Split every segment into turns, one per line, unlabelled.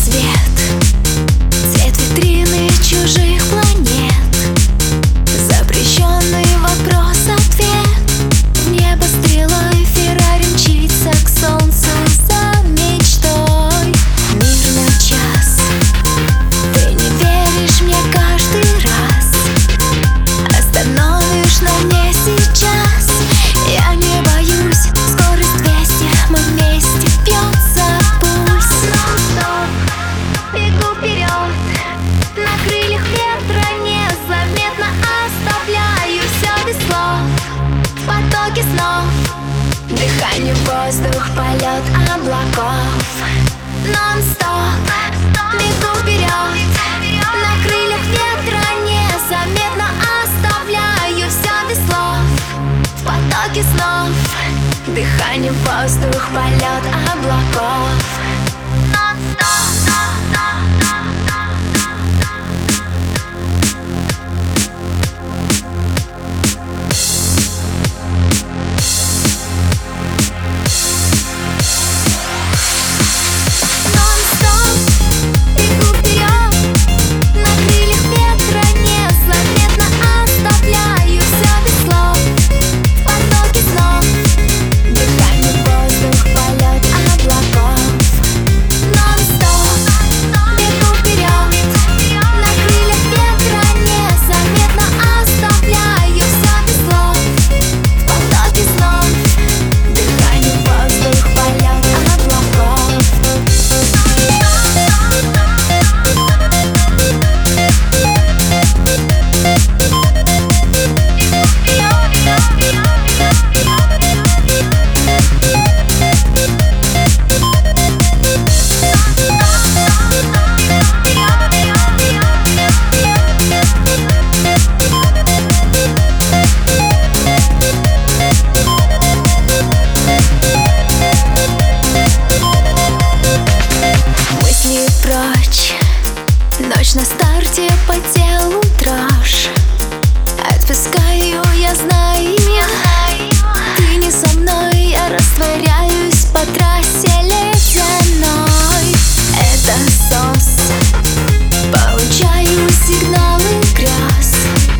свет, цвет витрины чужих планет, запрещенный вопрос-ответ. В небо стрелой Феррари мчится к солнцу за мечтой. Мир на час, ты не веришь мне каждый раз, остановишь на мне сейчас. Я не боюсь, скорость 200, мы вместе, бьется пульс. Бегу вперед, на крыльях ветра незаметно оставляю все без слов. Потоки снов, дыхание, воздух, полет облаков. Нон-стоп, бегу вперед, на крыльях ветра незаметно оставляю все без слов. Потоки снов, дыхание, воздух, полет облаков. Ночь на старте, по телу дрожь. Отпускаю, я знаю, ты не со мной. Я растворяюсь по трассе ледяной. Это СОС, получаю сигналы грез.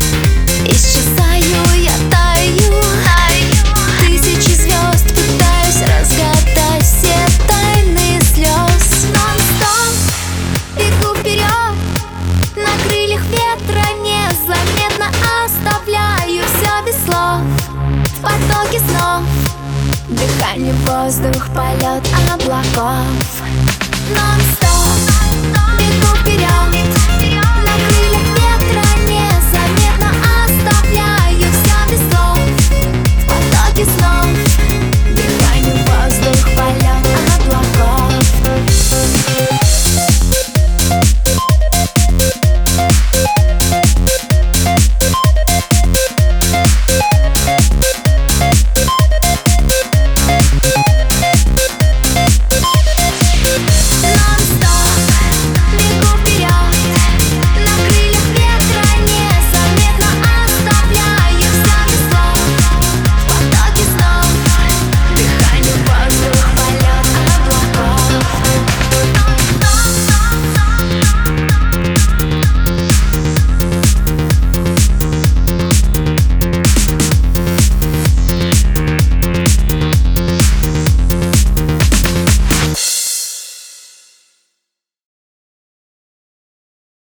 Исчезаю, я таю. Тысячи звезд, пытаюсь разгадать все тайны слез. Нон-стоп, бегу вперед, на крыльях ветра незаметно оставляю все без слов. В потоке снов, дыхание, воздух, полет облаков. Нон-стоп.